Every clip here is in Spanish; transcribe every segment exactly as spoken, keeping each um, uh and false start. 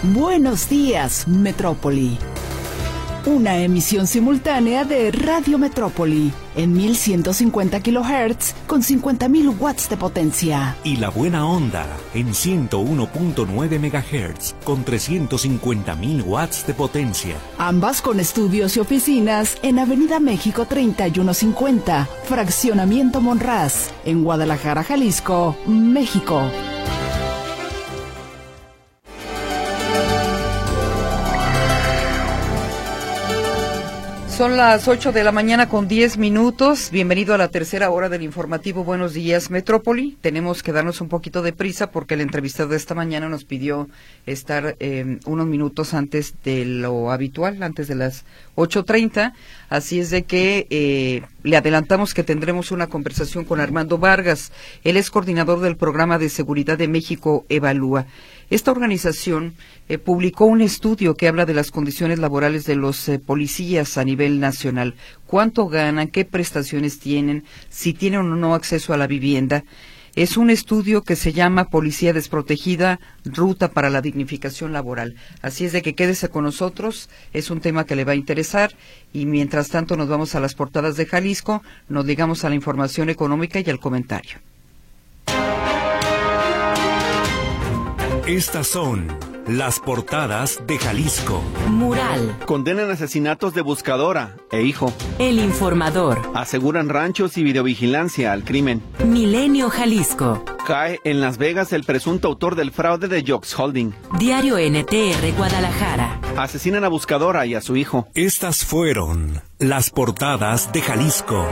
Buenos días, Metrópoli. Una emisión simultánea de Radio Metrópoli en mil ciento cincuenta kilohertz con cincuenta mil watts de potencia. Y la buena onda en ciento uno punto nueve megahertz con trescientos cincuenta mil watts de potencia. Ambas con estudios y oficinas en Avenida México treinta y uno cincuenta, Fraccionamiento Monraz, en Guadalajara, Jalisco, México. Son las ocho de la mañana con diez minutos. Bienvenido a la tercera hora del informativo Buenos Días Metrópoli. Tenemos que darnos un poquito de prisa porque el entrevistado de esta mañana nos pidió estar eh, unos minutos antes de lo habitual, antes de las ocho treinta. Así es de que eh, le adelantamos que tendremos una conversación con Armando Vargas. Él es coordinador del Programa de Seguridad de México Evalúa. Esta organización eh, publicó un estudio que habla de las condiciones laborales de los eh, policías a nivel nacional. ¿Cuánto ganan? ¿Qué prestaciones tienen? ¿Si tienen o no acceso a la vivienda? Es un estudio que se llama Policía Desprotegida, Ruta para la Dignificación Laboral. Así es de que quédese con nosotros, es un tema que le va a interesar y mientras tanto nos vamos a las portadas de Jalisco, nos ligamos a la información económica y al comentario. Estas son las portadas de Jalisco. Mural. Condenan asesinatos de buscadora e hijo. El Informador. Aseguran ranchos y videovigilancia al crimen. Milenio Jalisco. Cae en Las Vegas el presunto autor del fraude de Jox Holding. Diario N T R Guadalajara. Asesinan a buscadora y a su hijo. Estas fueron las portadas de Jalisco.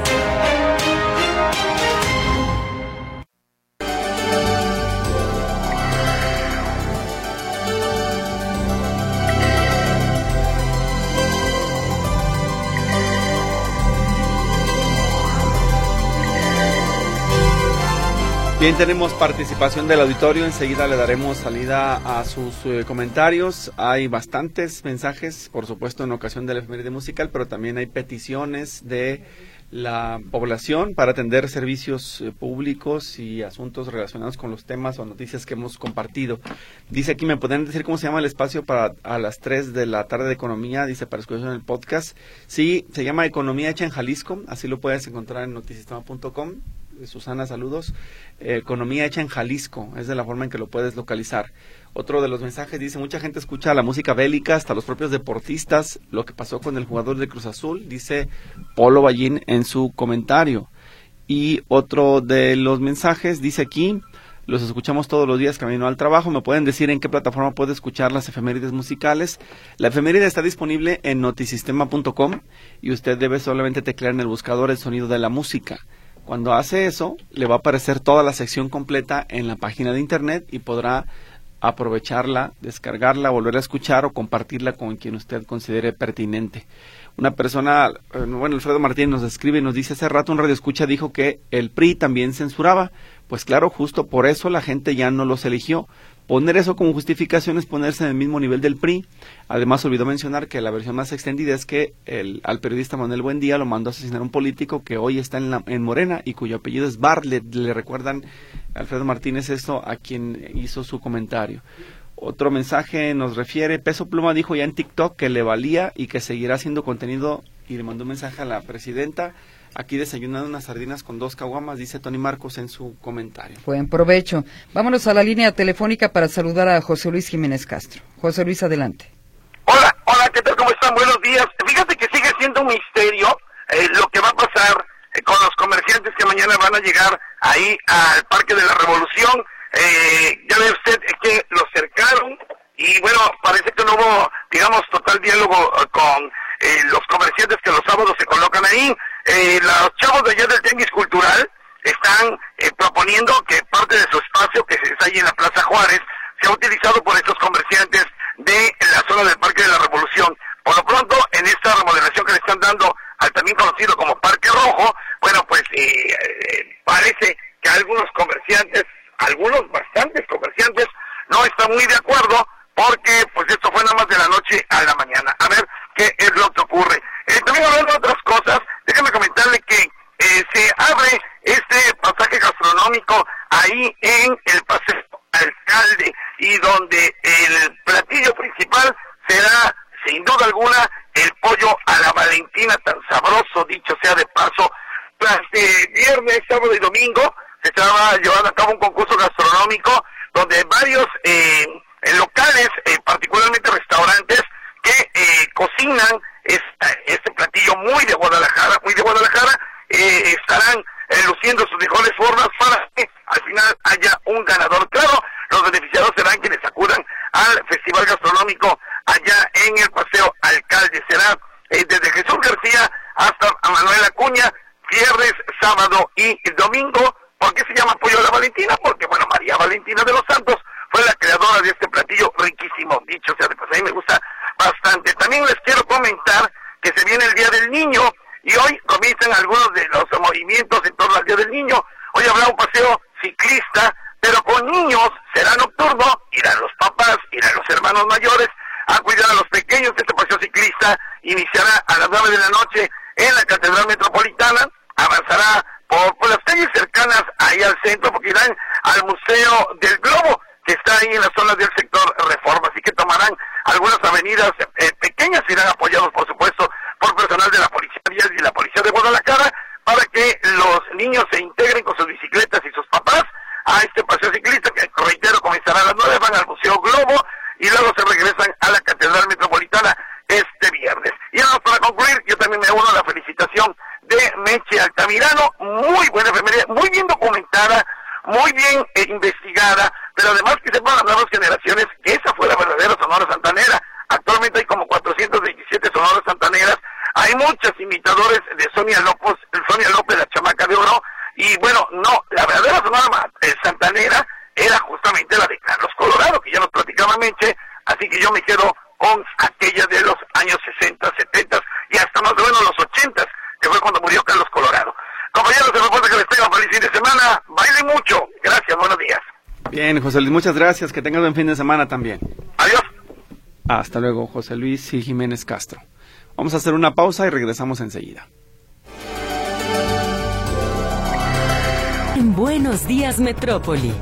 Bien, tenemos participación del auditorio, enseguida le daremos salida a sus eh, comentarios. Hay bastantes mensajes, por supuesto, en ocasión de la efeméride musical, pero también hay peticiones de la población para atender servicios eh, públicos y asuntos relacionados con los temas o noticias que hemos compartido. Dice aquí, ¿me pueden decir cómo se llama el espacio para a las tres de la tarde de economía? Dice, para escuchar en el podcast. Sí, se llama Economía Hecha en Jalisco, así lo puedes encontrar en notisistema punto com. Susana, saludos. Eh, Economía Hecha en Jalisco, es de la forma en que lo puedes localizar. Otro de los mensajes dice, mucha gente escucha la música bélica, hasta los propios deportistas, lo que pasó con el jugador de Cruz Azul, dice Polo Ballín en su comentario. Y otro de los mensajes dice aquí, los escuchamos todos los días camino al trabajo, ¿me pueden decir en qué plataforma puedo escuchar las efemérides musicales? La efeméride está disponible en notisistema punto com y usted debe solamente teclear en el buscador el sonido de la música. Cuando hace eso, le va a aparecer toda la sección completa en la página de internet y podrá aprovecharla, descargarla, volver a escuchar o compartirla con quien usted considere pertinente. Una persona, bueno, Alfredo Martínez nos escribe y nos dice, hace rato un radioescucha dijo que el P R I también censuraba. Pues claro, justo por eso la gente ya no los eligió. Poner eso como justificación es ponerse en el mismo nivel del P R I. Además, olvidó mencionar que la versión más extendida es que el, al periodista Manuel Buendía lo mandó a asesinar a un político que hoy está en, la, en Morena y cuyo apellido es Bartlett. Le recuerdan, Alfredo Martínez, esto a quien hizo su comentario. Otro mensaje nos refiere, Peso Pluma dijo ya en TikTok que le valía y que seguirá haciendo contenido y le mandó un mensaje a la presidenta. Aquí desayunando unas sardinas con dos caguamas, dice Tony Marcos en su comentario. Buen provecho. Vámonos a la línea telefónica para saludar a José Luis Jiménez Castro. José Luis, adelante. Hola, hola, ¿qué tal? ¿Cómo están? Buenos días. Fíjate que sigue siendo un misterio eh, lo que va a pasar eh, con los comerciantes que mañana van a llegar ahí al Parque de la Revolución. Eh, ya ve usted que los cercaron y bueno, parece que no hubo, digamos, total diálogo eh, con eh, los comerciantes que los sábados se colocan ahí. Eh, los chavos de allá del Tianguis Cultural están eh, proponiendo que parte de su espacio, que está ahí en la Plaza Juárez, sea utilizado por estos comerciantes de la zona del Parque de la Revolución. Por lo pronto, en esta remodelación que le están dando al también conocido como Parque Rojo, bueno, pues eh, eh, parece que algunos comerciantes, algunos bastantes comerciantes, no están muy de acuerdo porque pues esto fue nada más de la noche a la mañana. A ver qué es lo que ocurre. Eh, también hablando de otras cosas, déjame comentarle que eh, se abre este pasaje gastronómico ahí en el Paseo Alcalde y donde el platillo principal duda alguna, el pollo a la Valentina, tan sabroso, dicho sea de paso. Durante viernes, sábado y domingo se estaba llevando a cabo un concurso gastronómico donde varios eh, locales, eh, particularmente restaurantes, que eh, cocinan esta, este platillo muy de Guadalajara, muy de Guadalajara, eh, estarán eh, luciendo sus mejores formas para que al final haya un ganador. Claro, los beneficiados serán quienes acudan al Festival Gastronómico allá en el Paseo Alcalde. Será eh, desde Jesús García hasta Manuel Acuña, viernes, sábado y domingo. ¿Por qué se llama pollo a la Valentina? Porque, bueno, María Valentina de los Santos fue la creadora de este platillo riquísimo. Dicho sea de paso, a mí me gusta bastante. También les quiero comentar que se viene el Día del Niño y hoy comienzan algunos de los movimientos en torno al Día del Niño. Hoy habrá un paseo ciclista, pero con niños, será nocturno, irán los papás, irán los hermanos mayores a cuidar a los pequeños. Este paseo ciclista iniciará a las nueve de la noche en la Catedral Metropolitana, avanzará por, por las calles cercanas ahí al centro, porque irán al Museo del Globo, que está ahí en las zonas del sector Reforma, así que tomarán algunas avenidas eh, pequeñas, irán apoyados por supuesto por personal de la Policía Vial y la Policía de Guadalajara, para que los niños se integren con sus bicicletas y sus papás a este paseo ciclista, que reitero, comenzará a las nueve, van al Museo Globo y luego se regresan a la Catedral Metropolitana este viernes. Y ahora, para concluir, yo también me uno a la felicitación de Meche Altamirano, muy buena efeméride, muy bien documentada, muy bien eh, investigada, pero además que sepan las nuevas generaciones que esa fue la verdadera Sonora Santanera. Actualmente hay como cuatrocientas veintisiete sonoras santaneras, hay muchos imitadores de Sonia López, Sonia López, la chamaca de oro, y bueno, no, la verdadera Sonora eh, Santanera era justamente la de Carlos Colorado, que ya nos platicaba Meche, así que yo me quedo con aquella de los años sesenta, setenta y hasta más o menos los ochenta, que fue cuando murió Carlos Colorado. Compañeros, se me reporta que les tengan feliz fin de semana, bailen mucho, gracias, buenos días. Bien, José Luis, muchas gracias, que tengan buen fin de semana también. Adiós. Hasta luego, José Luis y Jiménez Castro. Vamos a hacer una pausa y regresamos enseguida. En Buenos Días, Metrópoli.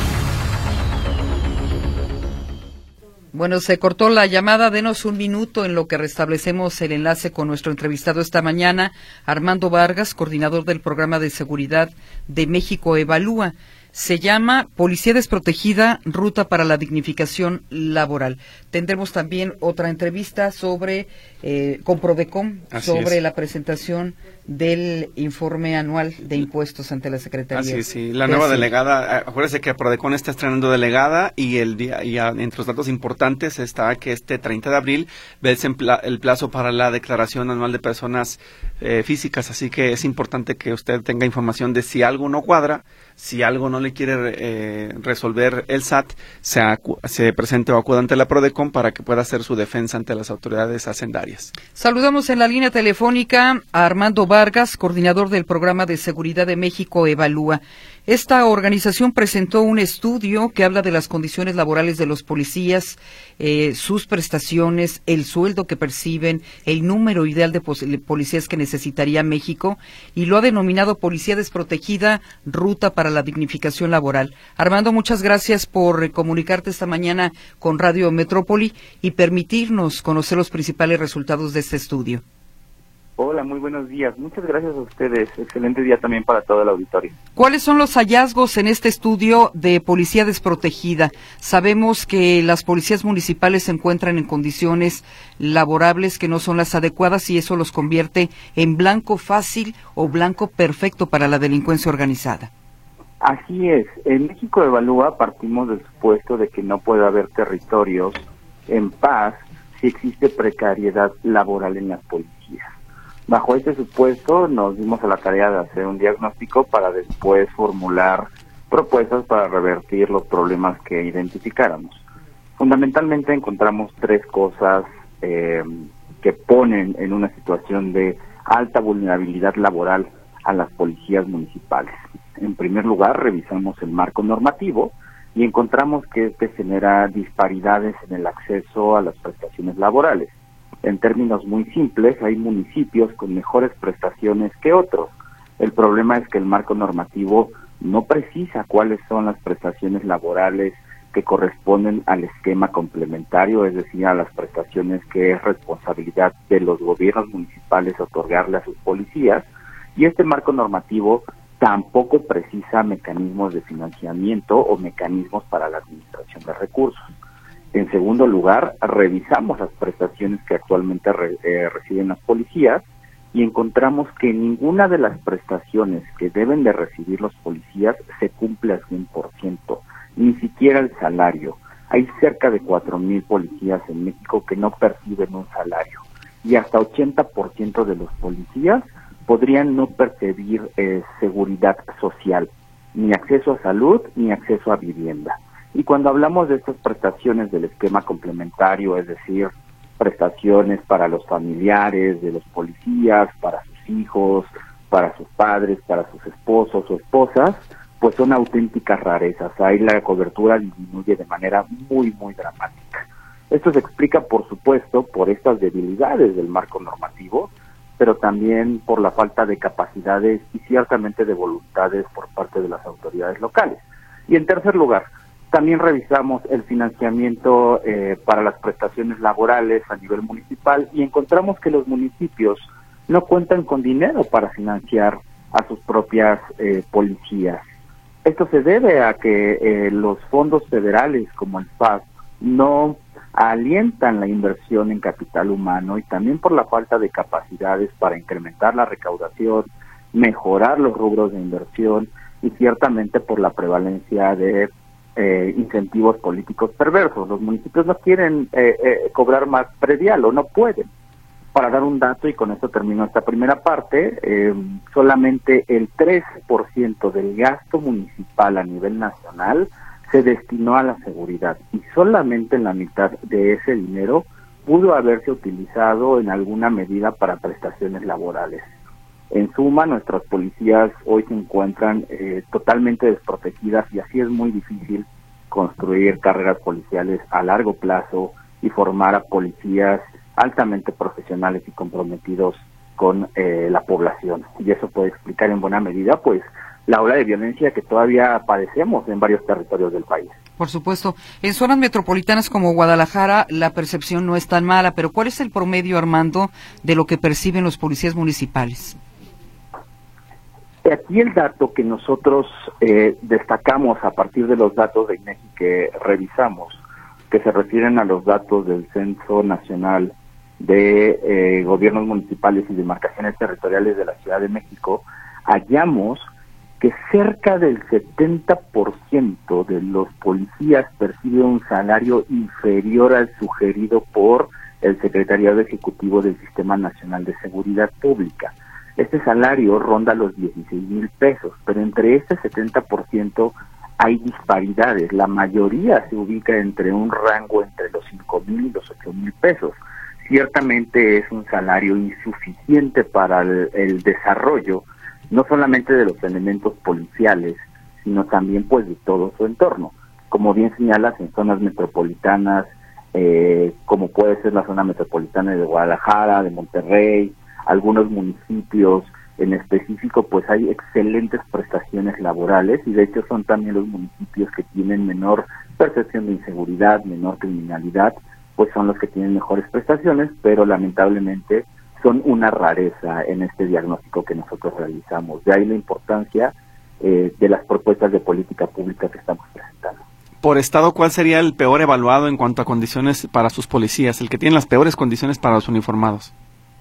Bueno, se cortó la llamada, denos un minuto en lo que restablecemos el enlace con nuestro entrevistado esta mañana, Armando Vargas, coordinador del Programa de Seguridad de México Evalúa. Se llama Policía Desprotegida, Ruta para la Dignificación Laboral. Tendremos también otra entrevista sobre eh, con Prodecom, Así sobre es. la presentación del informe anual de impuestos ante la Secretaría. Así es, sí. La nueva delegada, acuérdense que Prodecom está estrenando delegada y el día y entre los datos importantes está que este treinta de abril vence el plazo para la declaración anual de personas eh, físicas, así que es importante que usted tenga información de si algo no cuadra, si algo no le quiere eh, resolver el S A T, se, acu se presente o acuda ante la Prodecom para que pueda hacer su defensa ante las autoridades hacendarias. Saludamos en la línea telefónica a Armando Vargas, coordinador del Programa de Seguridad de México Evalúa. Esta organización presentó un estudio que habla de las condiciones laborales de los policías, eh, sus prestaciones, el sueldo que perciben, el número ideal de policías que necesitaría México, y lo ha denominado Policía Desprotegida, Ruta para la Dignificación Laboral. Armando, muchas gracias por comunicarte esta mañana con Radio Metrópoli y permitirnos conocer los principales resultados de este estudio. Hola, muy buenos días. Muchas gracias a ustedes. Excelente día también para todo el auditorio. ¿Cuáles son los hallazgos en este estudio de Policía Desprotegida? Sabemos que las policías municipales se encuentran en condiciones laborables que no son las adecuadas y eso los convierte en blanco fácil o blanco perfecto para la delincuencia organizada. Así es. En México Evalúa partimos del supuesto de que no puede haber territorios en paz si existe precariedad laboral en las policías. Bajo este supuesto nos dimos a la tarea de hacer un diagnóstico para después formular propuestas para revertir los problemas que identificáramos. Fundamentalmente encontramos tres cosas eh, que ponen en una situación de alta vulnerabilidad laboral a las policías municipales. En primer lugar, revisamos el marco normativo y encontramos que este genera disparidades en el acceso a las prestaciones laborales. En términos muy simples, hay municipios con mejores prestaciones que otros. El problema es que el marco normativo no precisa cuáles son las prestaciones laborales que corresponden al esquema complementario, es decir, a las prestaciones que es responsabilidad de los gobiernos municipales otorgarle a sus policías, y este marco normativo tampoco precisa mecanismos de financiamiento o mecanismos para la administración de recursos. En segundo lugar, revisamos las prestaciones que actualmente re, eh, reciben las policías y encontramos que ninguna de las prestaciones que deben de recibir los policías se cumple al cien por ciento, ni siquiera el salario. Hay cerca de cuatro mil policías en México que no perciben un salario, y hasta ochenta por ciento de los policías podrían no percibir eh, seguridad social, ni acceso a salud, ni acceso a vivienda. Y cuando hablamos de estas prestaciones del esquema complementario, es decir, prestaciones para los familiares de los policías, para sus hijos, para sus padres, para sus esposos o esposas, pues son auténticas rarezas. Ahí la cobertura disminuye de manera muy, muy dramática. Esto se explica, por supuesto, por estas debilidades del marco normativo, pero también por la falta de capacidades y ciertamente de voluntades por parte de las autoridades locales. Y en tercer lugar, también revisamos el financiamiento eh, para las prestaciones laborales a nivel municipal y encontramos que los municipios no cuentan con dinero para financiar a sus propias eh, policías. Esto se debe a que eh, los fondos federales como el F A S no alientan la inversión en capital humano, y también por la falta de capacidades para incrementar la recaudación, mejorar los rubros de inversión y ciertamente por la prevalencia de Eh, incentivos políticos perversos. Los municipios no quieren eh, eh, cobrar más predial o no pueden. Para dar un dato, y con esto termino esta primera parte, eh, solamente el tres por ciento del gasto municipal a nivel nacional se destinó a la seguridad, y solamente la mitad de ese dinero pudo haberse utilizado en alguna medida para prestaciones laborales. En suma, nuestras policías hoy se encuentran eh, totalmente desprotegidas, y así es muy difícil construir carreras policiales a largo plazo y formar a policías altamente profesionales y comprometidos con eh, la población. Y eso puede explicar en buena medida, pues, la ola de violencia que todavía padecemos en varios territorios del país. Por supuesto. En zonas metropolitanas como Guadalajara la percepción no es tan mala, pero ¿cuál es el promedio, Armando, de lo que perciben los policías municipales? Aquí el dato que nosotros eh, destacamos a partir de los datos de INEGI que revisamos, que se refieren a los datos del Censo Nacional de eh, Gobiernos Municipales y Demarcaciones Territoriales de la Ciudad de México, hallamos que cerca del setenta por ciento de los policías percibe un salario inferior al sugerido por el Secretariado Ejecutivo del Sistema Nacional de Seguridad Pública. Este salario ronda los dieciséis mil pesos, pero entre este setenta por ciento hay disparidades. La mayoría se ubica entre un rango entre los cinco mil y los ocho mil pesos. Ciertamente es un salario insuficiente para el, el desarrollo, no solamente de los elementos policiales, sino también pues de todo su entorno. Como bien señalas, en zonas metropolitanas, eh, como puede ser la zona metropolitana de Guadalajara, de Monterrey, algunos municipios en específico, pues hay excelentes prestaciones laborales, y de hecho son también los municipios que tienen menor percepción de inseguridad, menor criminalidad, pues son los que tienen mejores prestaciones, pero lamentablemente son una rareza en este diagnóstico que nosotros realizamos. De ahí la importancia eh, de las propuestas de política pública que estamos presentando. Por estado, ¿cuál sería el peor evaluado en cuanto a condiciones para sus policías, el que tiene las peores condiciones para los uniformados?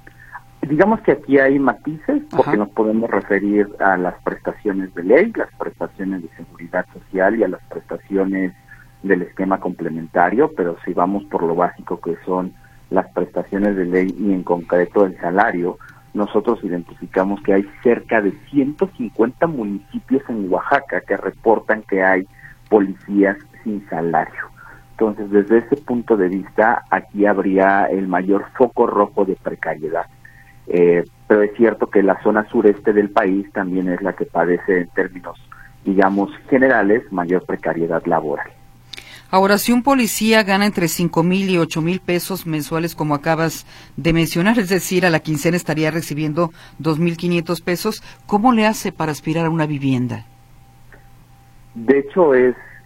Digamos que aquí hay matices, porque Ajá. nos podemos referir a las prestaciones de ley, las prestaciones de seguridad social y a las prestaciones del esquema complementario, pero si vamos por lo básico que son las prestaciones de ley y en concreto el salario, nosotros identificamos que hay cerca de ciento cincuenta municipios en Oaxaca que reportan que hay policías sin salario. Entonces, desde ese punto de vista, aquí habría el mayor foco rojo de precariedad. Eh, pero es cierto que la zona sureste del país también es la que padece en términos, digamos, generales, mayor precariedad laboral. Ahora, si un policía gana entre cinco mil y ocho mil pesos mensuales, como acabas de mencionar, es decir, a la quincena estaría recibiendo dos mil quinientos pesos, ¿cómo le hace para aspirar a una vivienda? De hecho, es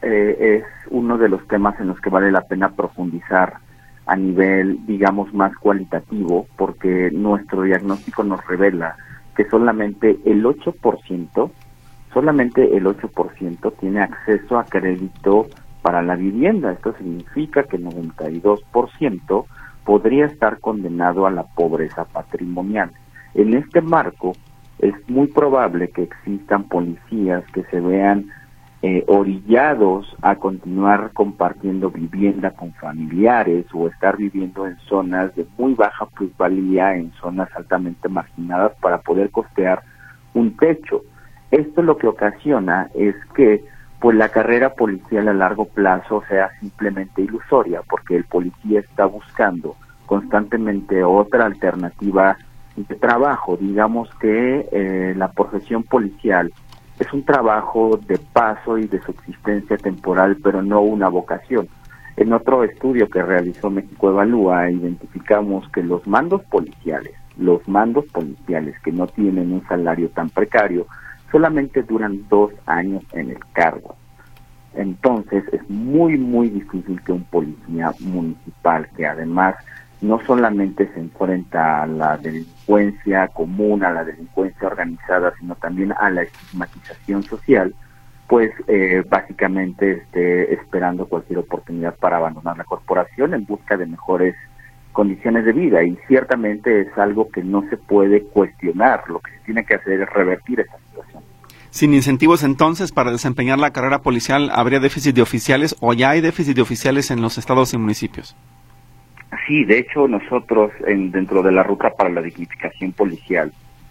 eh, es uno de los temas en los que vale la pena profundizar a nivel, digamos, más cualitativo, porque nuestro diagnóstico nos revela que solamente el ocho por ciento, solamente el ocho por ciento tiene acceso a crédito para la vivienda. Esto significa que el noventa y dos por ciento podría estar condenado a la pobreza patrimonial. En este marco, es muy probable que existan policías que se vean eh, orillados a continuar compartiendo vivienda con familiares o estar viviendo en zonas de muy baja plusvalía, en zonas altamente marginadas para poder costear un techo. Esto lo que ocasiona es que pues la carrera policial a largo plazo sea simplemente ilusoria, porque el policía está buscando constantemente otra alternativa de trabajo. Digamos que eh, la profesión policial es un trabajo de paso y de subsistencia temporal, pero no una vocación. En otro estudio que realizó México Evalúa, identificamos que los mandos policiales, los mandos policiales que no tienen un salario tan precario, solamente duran dos años en el cargo. Entonces es muy, muy difícil que un policía municipal, que además no solamente se enfrenta a la delincuencia común, a la delincuencia organizada, sino también a la estigmatización social, pues eh, básicamente esté esperando cualquier oportunidad para abandonar la corporación en busca de mejores condiciones de vida, y ciertamente es algo que no se puede cuestionar. Lo que se tiene que hacer es revertir esa situación. Sin incentivos, entonces, para desempeñar la carrera policial, ¿habría déficit de oficiales o ya hay déficit de oficiales en los estados y municipios? Sí, de hecho nosotros en, dentro de la ruta para la dignificación policial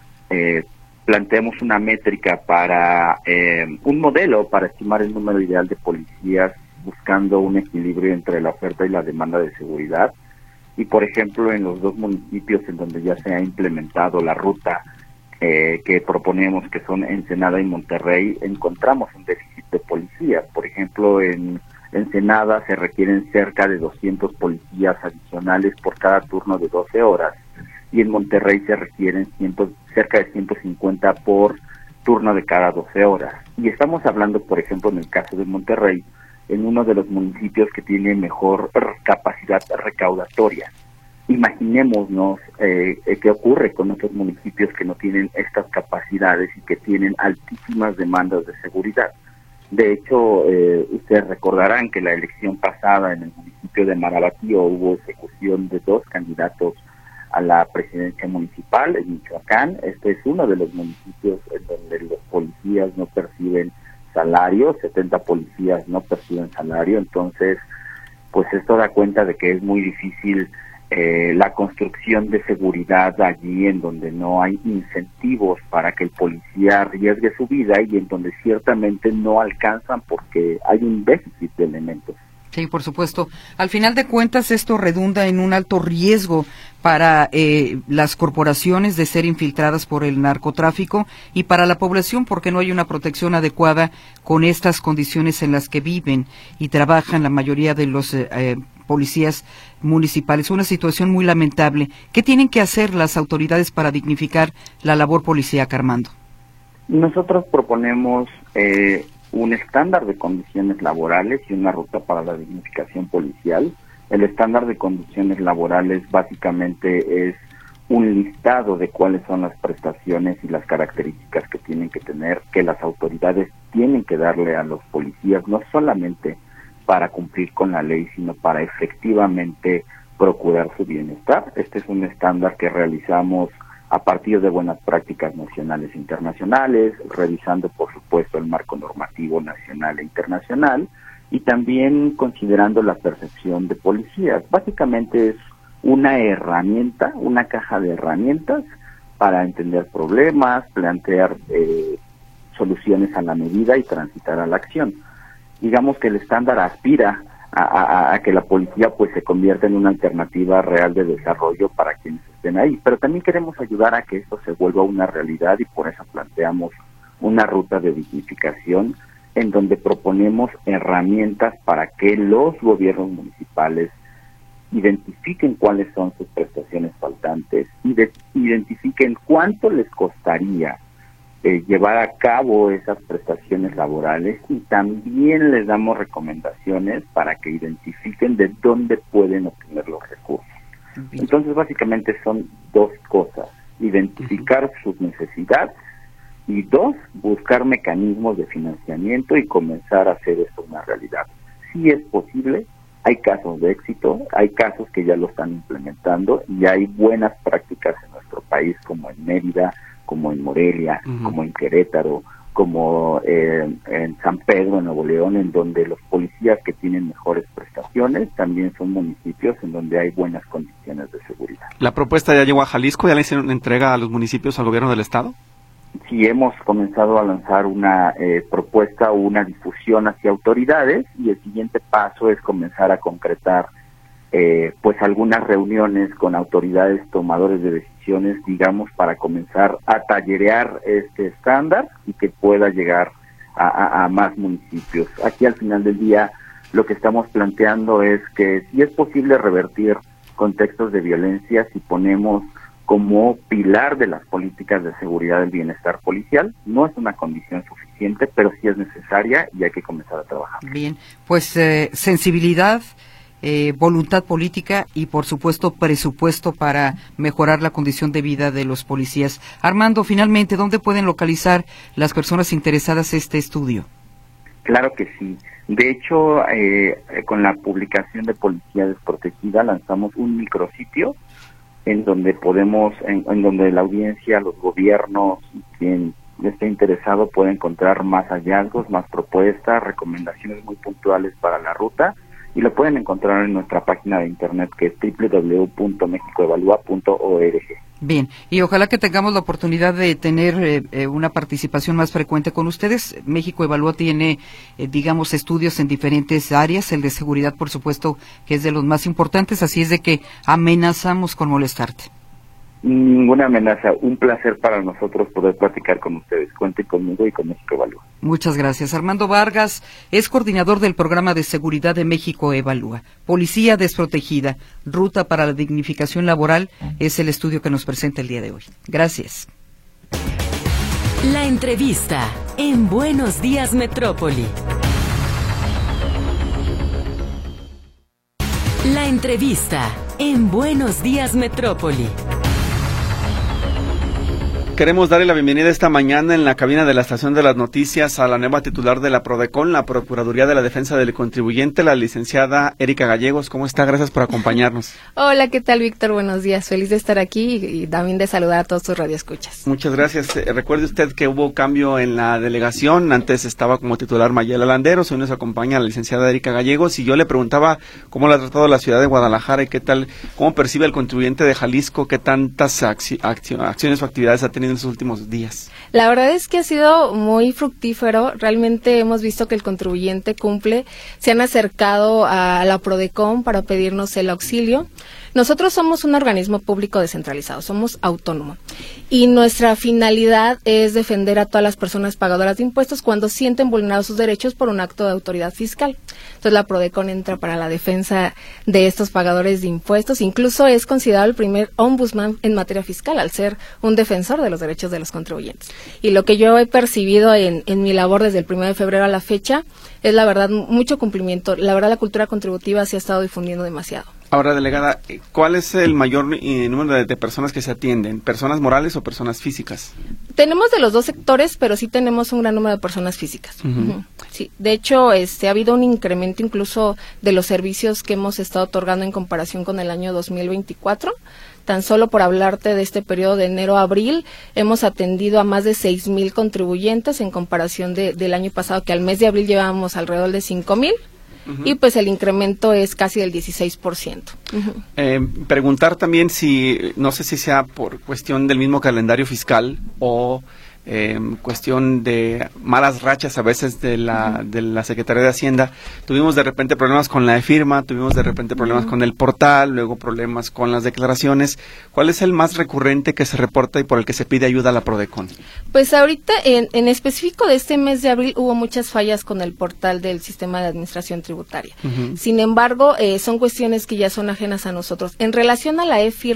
eh, planteamos una métrica para eh, un modelo para estimar el número ideal de policías, buscando un equilibrio entre la oferta y la demanda de seguridad. Y por ejemplo, en los dos municipios en donde ya se ha implementado la ruta eh, que proponemos, que son Ensenada y Monterrey, encontramos un déficit de policías. Por ejemplo, en Ensenada se requieren cerca de doscientos policías adicionales por cada turno de doce horas, y en Monterrey se requieren ciento, cerca de ciento cincuenta por turno de cada doce horas. Y estamos hablando, por ejemplo, en el caso de Monterrey, en uno de los municipios que tiene mejor capacidad recaudatoria. Imaginémonos eh, eh, qué ocurre con otros municipios que no tienen estas capacidades y que tienen altísimas demandas de seguridad. De hecho, eh, ustedes recordarán que la elección pasada en el municipio de Marabatío hubo ejecución de dos candidatos a la presidencia municipal en Michoacán. Este es uno de los municipios en donde los policías no perciben salario, setenta policías no perciben salario. Entonces, pues esto da cuenta de que es muy difícil eh, la construcción de seguridad allí en donde no hay incentivos para que el policía arriesgue su vida y en donde ciertamente no alcanzan porque hay un déficit de elementos. Sí, por supuesto. Al final de cuentas, esto redunda en un alto riesgo para eh, las corporaciones de ser infiltradas por el narcotráfico y para la población, porque no hay una protección adecuada con estas condiciones en las que viven y trabajan la mayoría de los eh, eh, policías municipales. Una situación muy lamentable. ¿Qué tienen que hacer las autoridades para dignificar la labor policíaca, Armando? Nosotros proponemos eh, un estándar de condiciones laborales y una ruta para la dignificación policial. El estándar de condiciones laborales básicamente es un listado de cuáles son las prestaciones y las características que tienen que tener, que las autoridades tienen que darle a los policías, no solamente para cumplir con la ley, sino para efectivamente procurar su bienestar. Este es un estándar que realizamos a partir de buenas prácticas nacionales e internacionales, revisando por supuesto el marco normativo nacional e internacional, y también considerando la percepción de policías. Básicamente es una herramienta, una caja de herramientas para entender problemas, plantear eh, soluciones a la medida y transitar a la acción. Digamos que el estándar aspira a, a, a que la policía pues se convierta en una alternativa real de desarrollo para quienes estén ahí, pero también queremos ayudar a que esto se vuelva una realidad, y por eso planteamos una ruta de dignificación en donde proponemos herramientas para que los gobiernos municipales identifiquen cuáles son sus prestaciones faltantes y de, identifiquen cuánto les costaría eh, llevar a cabo esas prestaciones laborales, y también les damos recomendaciones para que identifiquen de dónde pueden obtener los recursos. Entonces, básicamente son dos cosas: identificar sus necesidades, y dos, buscar mecanismos de financiamiento y comenzar a hacer esto una realidad. Sí es posible, hay casos de éxito, hay casos que ya lo están implementando, y hay buenas prácticas en nuestro país, como en Mérida, como en Morelia, uh-huh. como en Querétaro, como eh, en San Pedro, en Nuevo León, en donde los policías que tienen mejores prestaciones también son municipios en donde hay buenas condiciones de seguridad. ¿La propuesta ya llegó a Jalisco? ¿Ya le hicieron entrega a los municipios, al gobierno del estado? Sí, hemos comenzado a lanzar una eh, propuesta o una difusión hacia autoridades, y el siguiente paso es comenzar a concretar eh, pues algunas reuniones con autoridades tomadores de decisiones, digamos, para comenzar a tallerear este estándar y que pueda llegar a, a, a más municipios. Aquí al final del día lo que estamos planteando es que si es posible revertir contextos de violencia si ponemos como pilar de las políticas de seguridad del bienestar policial. No es una condición suficiente, pero sí es necesaria y hay que comenzar a trabajar. Bien, pues eh, sensibilidad, eh, voluntad política y, por supuesto, presupuesto para mejorar la condición de vida de los policías. Armando, finalmente, ¿dónde pueden localizar las personas interesadas este estudio? Claro que sí. De hecho, eh, con la publicación de Policía Desprotegida lanzamos un micrositio en donde podemos, en, en donde la audiencia, los gobiernos, quien esté interesado puede encontrar más hallazgos, más propuestas, recomendaciones muy puntuales para la ruta, y lo pueden encontrar en nuestra página de internet, que es doble u doble u doble u punto mexico evalúa punto org. Bien, y ojalá que tengamos la oportunidad de tener eh, eh, una participación más frecuente con ustedes. México Evalúa tiene, eh, digamos, estudios en diferentes áreas, el de seguridad, por supuesto, que es de los más importantes, así es de que amenazamos con molestarte. Ninguna amenaza, un placer para nosotros poder platicar con ustedes. Cuenten conmigo y con México Evalúa. Muchas gracias. Armando Vargas es coordinador del Programa de Seguridad de México Evalúa. Policía Desprotegida, Ruta para la Dignificación Laboral, es el estudio que nos presenta el día de hoy. Gracias. La entrevista en Buenos Días Metrópoli. La entrevista en Buenos Días Metrópoli. Queremos darle la bienvenida esta mañana en la cabina de la Estación de las Noticias a la nueva titular de la PRODECON, la Procuraduría de la Defensa del Contribuyente, la licenciada Erika Gallegos. ¿Cómo está? Gracias por acompañarnos. Hola, ¿qué tal, Víctor? Buenos días. Feliz de estar aquí y, y también de saludar a todos tus radioescuchas. Muchas gracias. Eh, recuerde usted que hubo cambio en la delegación. Antes estaba como titular Mayela Landeros, hoy nos acompaña la licenciada Erika Gallegos, y yo le preguntaba cómo la ha tratado la ciudad de Guadalajara y qué tal, cómo percibe el contribuyente de Jalisco, qué tantas acci- acci- acciones o actividades ha tenido en sus últimos días. La verdad es que ha sido muy fructífero. Realmente hemos visto que el contribuyente cumple. Se han acercado a la PRODECON para pedirnos el auxilio. Nosotros somos un organismo público descentralizado, somos autónomo, y nuestra finalidad es defender a todas las personas pagadoras de impuestos cuando sienten vulnerados sus derechos por un acto de autoridad fiscal. Entonces la PRODECON entra para la defensa de estos pagadores de impuestos. Incluso es considerado el primer ombudsman en materia fiscal al ser un defensor de los derechos de los contribuyentes. Y lo que yo he percibido en, en mi labor desde el primero de febrero a la fecha es, la verdad, mucho cumplimiento. La verdad, la cultura contributiva se ha estado difundiendo demasiado. Ahora, delegada, ¿cuál es el mayor eh, número de, de personas que se atienden? ¿Personas morales o personas físicas? Tenemos de los dos sectores, pero sí tenemos un gran número de personas físicas. Uh-huh. Uh-huh. Sí, de hecho, este, ha habido un incremento incluso de los servicios que hemos estado otorgando en comparación con el año dos mil veinticuatro. Tan solo por hablarte de este periodo de enero a abril, hemos atendido a más de seis mil contribuyentes en comparación de, del año pasado, que al mes de abril llevábamos alrededor de cinco mil. Uh-huh. Y pues el incremento es casi del dieciséis por ciento. Uh-huh. Eh, preguntar también si, no sé si sea por cuestión del mismo calendario fiscal o eh, cuestión de malas rachas a veces de la, uh-huh. de la Secretaría de Hacienda. Tuvimos de repente problemas con la e-firma, tuvimos de repente problemas uh-huh. con el portal, luego problemas con las declaraciones. ¿Cuál es el más recurrente que se reporta y por el que se pide ayuda a la PRODECON? Pues ahorita, en, en específico de este mes de abril, hubo muchas fallas con el portal del Sistema de Administración Tributaria. Uh-huh. Sin embargo, eh, son cuestiones que ya son ajenas a nosotros. En relación a la e-firma,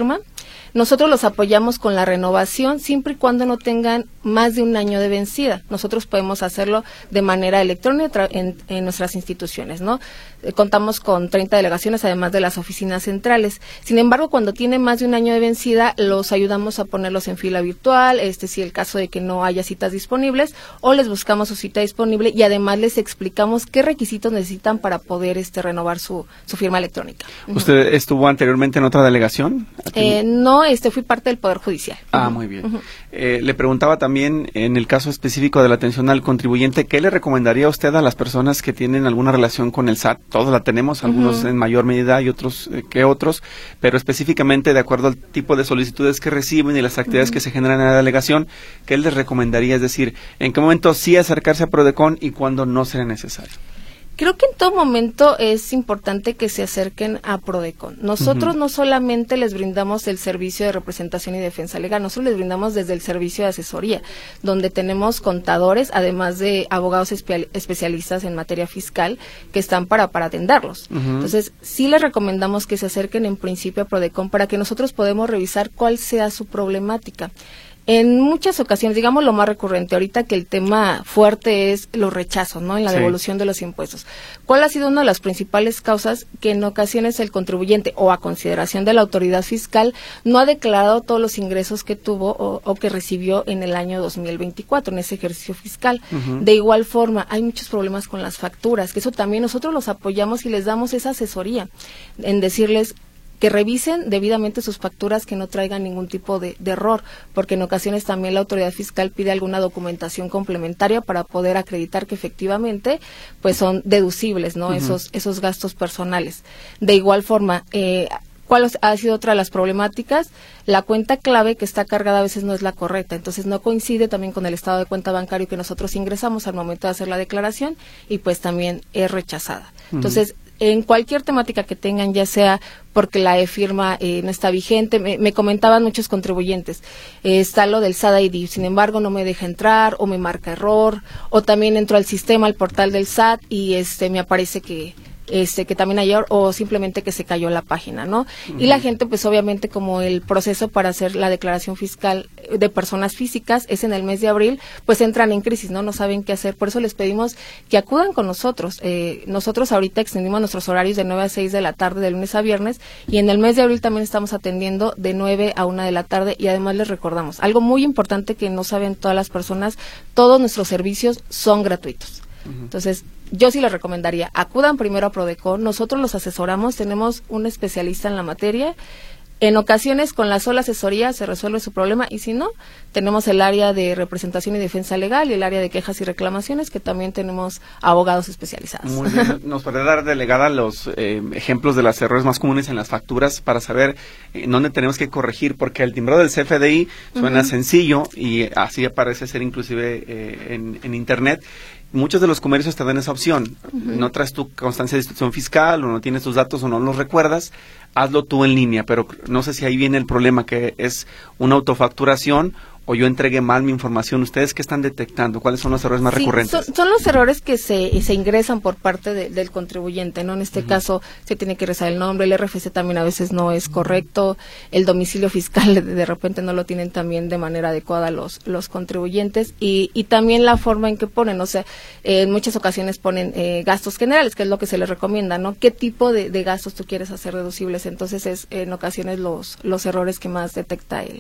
Nosotros los apoyamos con la renovación siempre y cuando no tengan más de un año de vencida. Nosotros podemos hacerlo de manera electrónica en, en nuestras instituciones, ¿no? Eh, contamos con treinta delegaciones, además de las oficinas centrales. Sin embargo, cuando tiene más de un año de vencida, los ayudamos a ponerlos en fila virtual, este si el caso de que no haya citas disponibles, o les buscamos su cita disponible y además les explicamos qué requisitos necesitan para poder este renovar su, su firma electrónica. ¿Usted uh-huh. estuvo anteriormente en otra delegación? Eh, no, este fui parte del Poder Judicial. Ah, uh-huh. muy bien. Uh-huh. Eh, le preguntaba también, en el caso específico de la atención al contribuyente, ¿qué le recomendaría usted a las personas que tienen alguna relación con el S A T? Todos la tenemos, algunos uh-huh. en mayor medida y otros eh, que otros, pero específicamente de acuerdo al tipo de solicitudes que reciben y las actividades uh-huh. que se generan en la delegación, ¿qué les recomendaría? Es decir, ¿en qué momento sí acercarse a Prodecon y cuándo no será necesario? Creo que en todo momento es importante que se acerquen a Prodecon. Nosotros uh-huh. no solamente les brindamos el servicio de representación y defensa legal, nosotros les brindamos desde el servicio de asesoría, donde tenemos contadores, además de abogados espe- especialistas en materia fiscal, que están para, para atenderlos. Uh-huh. Entonces, sí les recomendamos que se acerquen en principio a Prodecon para que nosotros podamos revisar cuál sea su problemática. En muchas ocasiones, digamos lo más recurrente ahorita, que el tema fuerte es los rechazos, ¿no? En la sí. devolución de los impuestos. ¿Cuál ha sido una de las principales causas? Que en ocasiones el contribuyente, o a consideración de la autoridad fiscal, no ha declarado todos los ingresos que tuvo o, o que recibió en el año dos mil veinticuatro, en ese ejercicio fiscal. Uh-huh. De igual forma, hay muchos problemas con las facturas, que eso también nosotros los apoyamos y les damos esa asesoría, en decirles que revisen debidamente sus facturas, que no traigan ningún tipo de, de error, porque en ocasiones también la autoridad fiscal pide alguna documentación complementaria para poder acreditar que efectivamente pues son deducibles, ¿no? Uh-huh. esos esos gastos personales. De igual forma, eh, ¿cuál ha sido otra de las problemáticas? La cuenta clave que está cargada a veces no es la correcta, entonces no coincide también con el estado de cuenta bancario que nosotros ingresamos al momento de hacer la declaración y pues también es rechazada. Uh-huh. Entonces, en cualquier temática que tengan, ya sea porque la e-firma eh, no está vigente, me, me comentaban muchos contribuyentes, eh, está lo del S A D I D, sin embargo no me deja entrar, o me marca error, o también entro al sistema, al portal del S A T, y este me aparece que este que también hay error, o simplemente que se cayó la página, ¿no? Uh-huh. Y la gente, pues obviamente, como el proceso para hacer la declaración fiscal de personas físicas es en el mes de abril, pues entran en crisis, ¿no? No saben qué hacer. Por eso les pedimos que acudan con nosotros. Eh, nosotros ahorita extendimos nuestros horarios de nueve a seis de la tarde, de lunes a viernes, y en el mes de abril también estamos atendiendo de nueve a una de la tarde, y además les recordamos, algo muy importante que no saben todas las personas, todos nuestros servicios son gratuitos. Uh-huh. Entonces, yo sí les recomendaría, acudan primero a Prodecon, nosotros los asesoramos, tenemos un especialista en la materia. En ocasiones, con la sola asesoría se resuelve su problema, y si no, tenemos el área de representación y defensa legal y el área de quejas y reclamaciones, que también tenemos abogados especializados. Muy bien. ¿Nos podría dar, delegada, los eh, ejemplos de los errores más comunes en las facturas para saber en dónde tenemos que corregir? Porque el timbrado del C F D I suena uh-huh. sencillo, y así parece ser inclusive eh, en, en Internet. Muchos de los comercios te dan esa opción. Uh-huh. No traes tu constancia de institución fiscal, o no tienes tus datos, o no los recuerdas, hazlo tú en línea. Pero no sé si ahí viene el problema, que es una autofacturación, o yo entregué mal mi información. ¿Ustedes qué están detectando? ¿Cuáles son los errores más sí, recurrentes? Son, son los errores que se, se ingresan por parte de, del contribuyente, ¿no? En este uh-huh. caso, se tiene que rezar el nombre, el R F C también a veces no es correcto, el domicilio fiscal de, de repente no lo tienen también de manera adecuada los, los contribuyentes, y, y también la forma en que ponen, o sea, eh, en muchas ocasiones ponen eh, gastos generales, que es lo que se les recomienda, ¿no? ¿Qué tipo de, de gastos tú quieres hacer deducibles? Entonces, es en ocasiones los, los errores que más detecta el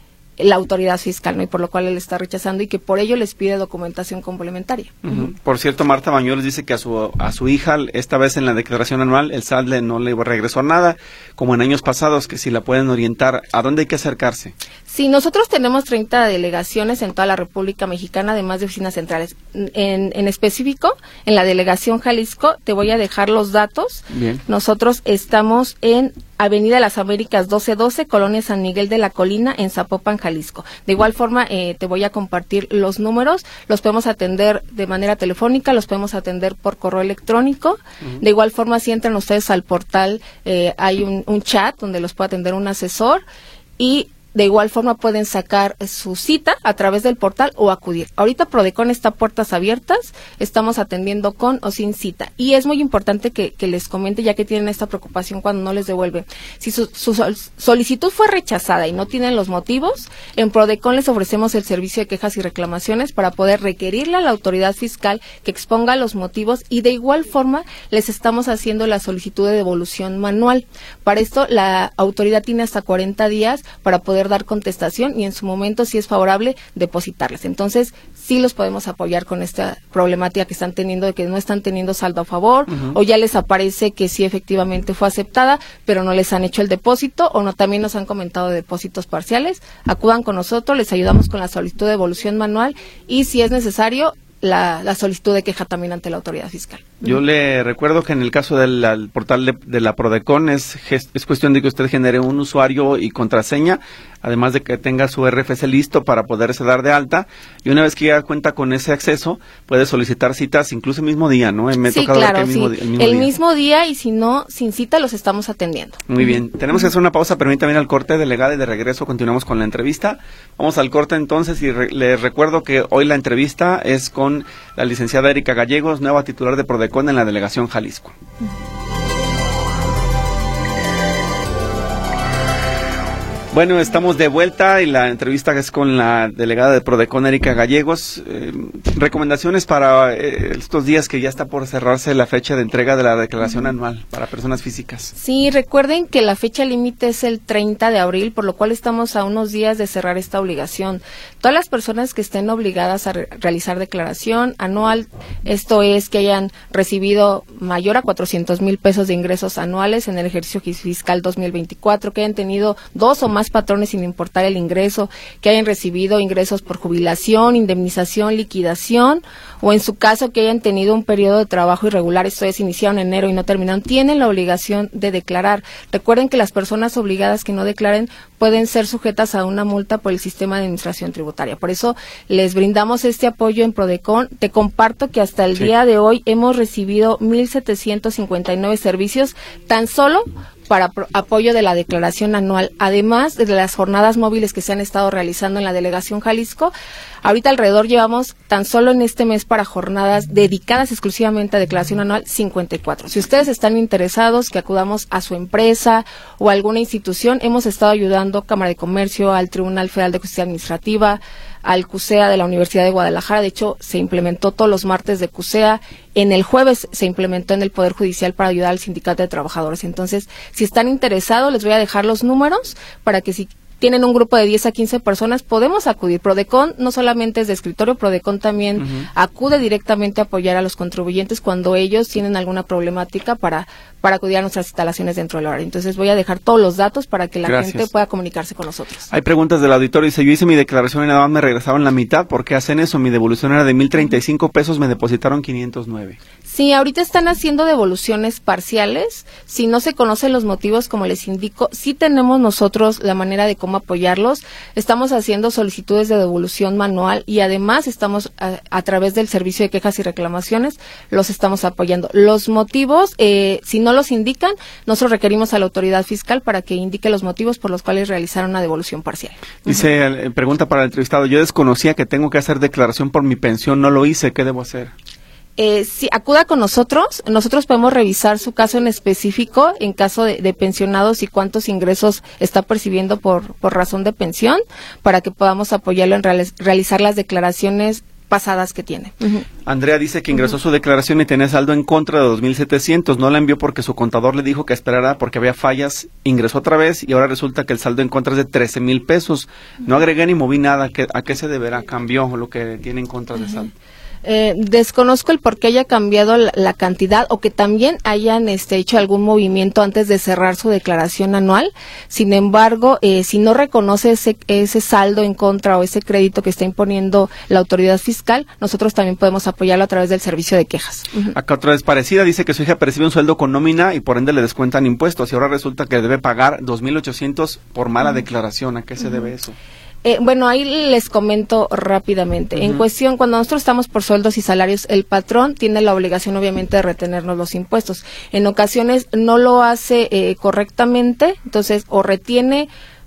la autoridad fiscal, ¿no? Y por lo cual él está rechazando, y que por ello les pide documentación complementaria. Uh-huh. Uh-huh. Por cierto, Marta Bañuelos dice que a su a su hija, esta vez en la declaración anual, el S A T le, no le regresó nada, como en años pasados, que si la pueden orientar, ¿a dónde hay que acercarse? Sí, nosotros tenemos treinta delegaciones en toda la República Mexicana, además de oficinas centrales. En, en específico, en la delegación Jalisco, te voy a dejar los datos. Bien. Nosotros estamos en Avenida Las Américas doce doce, Colonia San Miguel de la Colina, en Zapopan, Jalisco. De igual forma, eh, te voy a compartir los números. Los podemos atender de manera telefónica, los podemos atender por correo electrónico. Uh-huh. De igual forma, si entran ustedes al portal, eh, hay un, un chat donde los puede atender un asesor, y de igual forma pueden sacar su cita a través del portal o acudir. Ahorita Prodecon está puertas abiertas, estamos atendiendo con o sin cita. Y es muy importante que, que les comente, ya que tienen esta preocupación cuando no les devuelven. Si su, su solicitud fue rechazada y no tienen los motivos, en Prodecon les ofrecemos el servicio de quejas y reclamaciones para poder requerirle a la autoridad fiscal que exponga los motivos, y de igual forma les estamos haciendo la solicitud de devolución manual. Para esto la autoridad tiene hasta cuarenta días para poder dar contestación y en su momento, si es favorable, depositarles. Entonces, sí los podemos apoyar con esta problemática que están teniendo de que no están teniendo saldo a favor, uh-huh. o ya les aparece que sí efectivamente fue aceptada, pero no les han hecho el depósito, o no también nos han comentado de depósitos parciales. Acudan con nosotros, les ayudamos con la solicitud de devolución manual y, si es necesario, La, la solicitud de queja también ante la autoridad fiscal. Yo le recuerdo que en el caso del el portal de, de la Prodecon es, es cuestión de que usted genere un usuario y contraseña, además de que tenga su R F C listo para poderse dar de alta, y una vez que ya cuenta con ese acceso, puede solicitar citas incluso el mismo día, ¿no? Me sí, toca claro, ver que el, mismo, sí. el, mismo, el día. mismo día, y si no, sin cita, los estamos atendiendo. Muy bien, tenemos que hacer una pausa, permítame ir al corte, delegada, y de regreso continuamos con la entrevista. Vamos al corte entonces, y re, les recuerdo que hoy la entrevista es con la licenciada Erika Gallegos, nueva titular de Prodecon en la delegación Jalisco. Bueno, estamos de vuelta y la entrevista es con la delegada de Prodecon, Erika Gallegos. Eh, recomendaciones para eh, estos días que ya está por cerrarse la fecha de entrega de la declaración uh-huh. anual para personas físicas. Sí, recuerden que la fecha límite es el treinta de abril, por lo cual estamos a unos días de cerrar esta obligación. Todas las personas que estén obligadas a re- realizar declaración anual, esto es que hayan recibido mayor a cuatrocientos mil pesos de ingresos anuales en el ejercicio fiscal dos mil veinticuatro, que hayan tenido dos o más patrones sin importar el ingreso, que hayan recibido ingresos por jubilación, indemnización, liquidación, o en su caso que hayan tenido un periodo de trabajo irregular, esto es, iniciaron en enero y no terminaron, tienen la obligación de declarar. Recuerden que las personas obligadas que no declaren pueden ser sujetas a una multa por el sistema de administración tributaria. Por eso les brindamos este apoyo en Prodecon. Te comparto que hasta el sí. día de hoy hemos recibido mil setecientos cincuenta y nueve servicios tan solo para pro- apoyo de la declaración anual, además de las jornadas móviles que se han estado realizando en la delegación Jalisco. Ahorita alrededor llevamos, tan solo en este mes, para jornadas dedicadas exclusivamente a declaración anual, cincuenta y cuatro. Si ustedes están interesados, que acudamos a su empresa o a alguna institución, hemos estado ayudando Cámara de Comercio, al Tribunal Federal de Justicia Administrativa, al CUSEA de la Universidad de Guadalajara. De hecho, se implementó todos los martes de CUSEA. En el jueves se implementó en el Poder Judicial para ayudar al Sindicato de Trabajadores. Entonces, si están interesados, les voy a dejar los números para que, si tienen un grupo de diez a quince personas, podemos acudir. Prodecon no solamente es de escritorio, Prodecon también uh-huh. acude directamente a apoyar a los contribuyentes cuando ellos tienen alguna problemática para, para acudir a nuestras instalaciones dentro del horario. Entonces voy a dejar todos los datos para que la Gracias. gente pueda comunicarse con nosotros. Hay preguntas del auditorio. Dice, yo hice mi declaración y nada más me regresaron la mitad. ¿Por qué hacen eso? Mi devolución era de mil treinta y cinco pesos, me depositaron quinientos nueve. Sí, ahorita están haciendo devoluciones parciales. Si no se conocen los motivos, como les indico, sí tenemos nosotros la manera de cómo apoyarlos. Estamos haciendo solicitudes de devolución manual y además estamos a, a través del servicio de quejas y reclamaciones, los estamos apoyando. Los motivos, eh, si no los indican, nosotros requerimos a la autoridad fiscal para que indique los motivos por los cuales realizaron una devolución parcial. Dice, uh-huh. pregunta para el entrevistado, yo desconocía que tengo que hacer declaración por mi pensión, no lo hice, ¿qué debo hacer? Eh, si acuda con nosotros, nosotros podemos revisar su caso en específico, en caso de, de pensionados, y cuántos ingresos está percibiendo por, por razón de pensión, para que podamos apoyarlo en real, realizar las declaraciones pasadas que tiene. Uh-huh. Andrea dice que ingresó uh-huh. su declaración y tenía saldo en contra de dos mil setecientos, no la envió porque su contador le dijo que esperara porque había fallas, ingresó otra vez y ahora resulta que el saldo en contra es de trece mil pesos. No agregué ni moví nada, ¿a qué se deberá? ¿Cambió lo que tiene en contra uh-huh. de saldo? Eh, desconozco el por qué haya cambiado la, la cantidad, o que también hayan este, hecho algún movimiento antes de cerrar su declaración anual. Sin embargo, eh, si no reconoce ese, ese saldo en contra o ese crédito que está imponiendo la autoridad fiscal, nosotros también podemos apoyarlo a través del servicio de quejas. Uh-huh. Acá otra vez parecida, dice que su hija percibe un sueldo con nómina y por ende le descuentan impuestos y ahora resulta que debe pagar dos mil ochocientos por mala uh-huh. declaración. ¿A qué se uh-huh. debe eso? Eh, bueno, ahí les comento rápidamente. Uh-huh. En cuestión, cuando nosotros estamos por sueldos y salarios, el patrón tiene la obligación, obviamente, de retenernos los impuestos. En ocasiones no lo hace eh, correctamente, entonces o retiene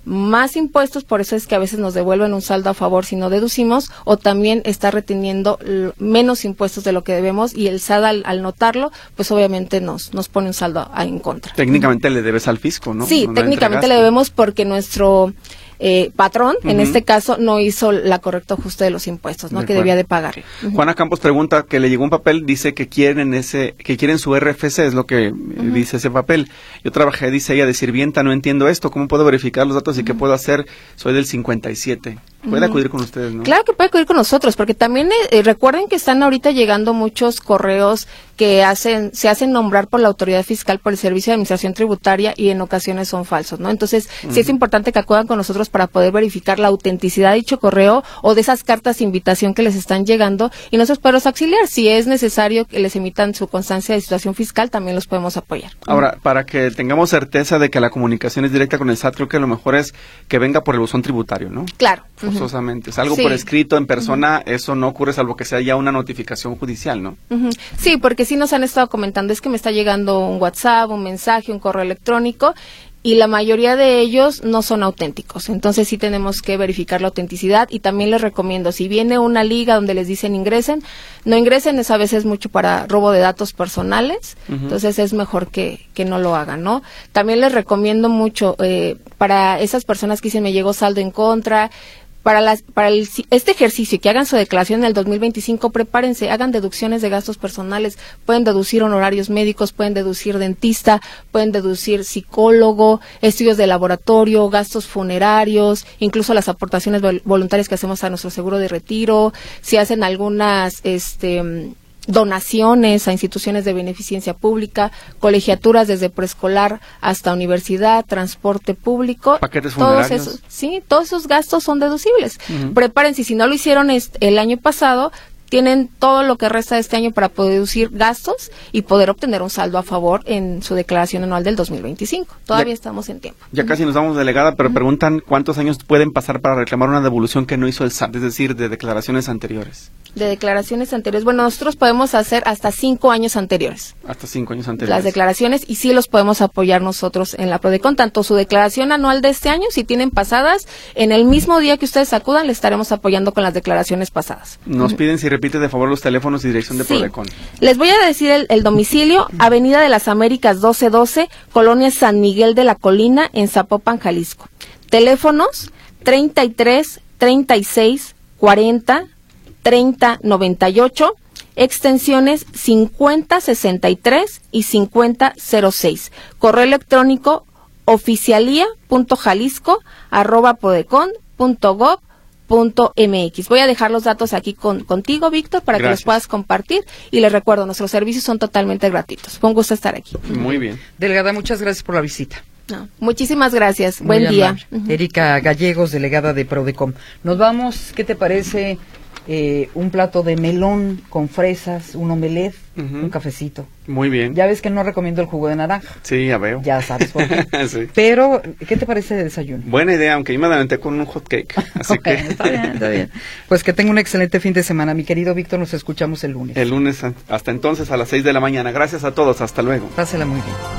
más impuestos, por eso es que a veces nos devuelven un saldo a favor si no deducimos, o también está reteniendo l- menos impuestos de lo que debemos, y el S A D al, al notarlo, pues obviamente nos, nos pone un saldo a, a en contra. Técnicamente le debes al fisco, ¿no? Sí, No técnicamente le debemos porque nuestro eh, patrón, uh-huh. en este caso, no hizo la correcto ajuste de los impuestos, ¿no? De que acuerdo. debía de pagar. Uh-huh. Juana Campos pregunta que le llegó un papel, dice que quieren ese, que quieren su R F C, es lo que uh-huh. dice ese papel. Yo trabajé, dice ella, de sirvienta, no entiendo esto, ¿cómo puedo verificar los datos y uh-huh. qué puedo hacer? Soy del cincuenta y siete. Puede uh-huh. acudir con ustedes, ¿no? Claro que puede acudir con nosotros, porque también eh, recuerden que están ahorita llegando muchos correos que hacen, se hacen nombrar por la autoridad fiscal por el Servicio de Administración Tributaria y en ocasiones son falsos, ¿no? Entonces, uh-huh. sí es importante que acudan con nosotros para poder verificar la autenticidad de dicho correo o de esas cartas de invitación que les están llegando, y nosotros podemos auxiliar. Si es necesario que les emitan su constancia de situación fiscal, también los podemos apoyar. Ahora, uh-huh. para que tengamos certeza de que la comunicación es directa con el S A T, creo que lo mejor es que venga por el buzón tributario, ¿no? Claro. Forzosamente. Uh-huh. Es algo sí. por escrito, en persona, uh-huh. eso no ocurre salvo que sea ya una notificación judicial, ¿no? Uh-huh. Sí, porque sí nos han estado comentando, es que me está llegando un WhatsApp, un mensaje, un correo electrónico, y la mayoría de ellos no son auténticos. Entonces sí tenemos que verificar la autenticidad, y también les recomiendo, si viene una liga donde les dicen ingresen, no ingresen, es a veces mucho para robo de datos personales, uh-huh. entonces es mejor que, que no lo hagan, ¿no? También les recomiendo mucho, eh, para esas personas que dicen me llegó saldo en contra, Para, las, para el, este ejercicio, que hagan su declaración en el dos mil veinticinco, prepárense, hagan deducciones de gastos personales, pueden deducir honorarios médicos, pueden deducir dentista, pueden deducir psicólogo, estudios de laboratorio, gastos funerarios, incluso las aportaciones vol- voluntarias que hacemos a nuestro seguro de retiro, si hacen algunas este donaciones a instituciones de beneficencia pública, colegiaturas desde preescolar hasta universidad, transporte público, paquetes todos funerarios. esos, sí, todos esos gastos son deducibles. Uh-huh. Prepárense, si no lo hicieron este, el año pasado, tienen todo lo que resta de este año para poder deducir gastos y poder obtener un saldo a favor en su declaración anual del dos mil veinticinco. Todavía ya, estamos en tiempo. Ya uh-huh. casi nos vamos, delegada, pero uh-huh. preguntan cuántos años pueden pasar para reclamar una devolución que no hizo el S A T, es decir, de declaraciones anteriores. De declaraciones anteriores, bueno, nosotros podemos hacer hasta cinco años anteriores. Hasta cinco años anteriores. Las declaraciones, y sí los podemos apoyar nosotros en la Prodecon, tanto su declaración anual de este año, si tienen pasadas, en el mismo día que ustedes acudan, le estaremos apoyando con las declaraciones pasadas. Nos uh-huh. piden si repite de favor los teléfonos y dirección de sí. Prodecon. Les voy a decir el, el domicilio, Avenida de las Américas doce doce, Colonia San Miguel de la Colina, en Zapopan, Jalisco. Teléfonos treinta y tres, treinta y seis, cuarenta, treinta, noventa y ocho, extensiones cincuenta sesenta y tres y cincuenta cero seis. Correo electrónico oficialía punto jalisco arroba prodecon punto gob punto mx. Voy a dejar los datos aquí con, contigo, Víctor, para Gracias. Que los puedas compartir, y les recuerdo, nuestros servicios son totalmente gratuitos. Fue un gusto estar aquí. Muy bien. Delegada, muchas gracias por la visita. No, muchísimas gracias. Muy Buen día. Uh-huh. Erika Gallegos, delegada de Prodecon. Nos vamos, ¿qué te parece? Eh, un plato de melón con fresas, un omelette, uh-huh. un cafecito. Muy bien. Ya ves que no recomiendo el jugo de naranja. Sí, ya veo. Ya sabes por qué. Sí. Pero, ¿qué te parece de desayuno? Buena idea, aunque yo me adelanté con un hot cake. Así okay, que... Está bien, está bien. Pues que tenga un excelente fin de semana, mi querido Víctor. Nos escuchamos el lunes. El lunes, hasta entonces, a las seis de la mañana. Gracias a todos. Hasta luego. Pásela muy bien.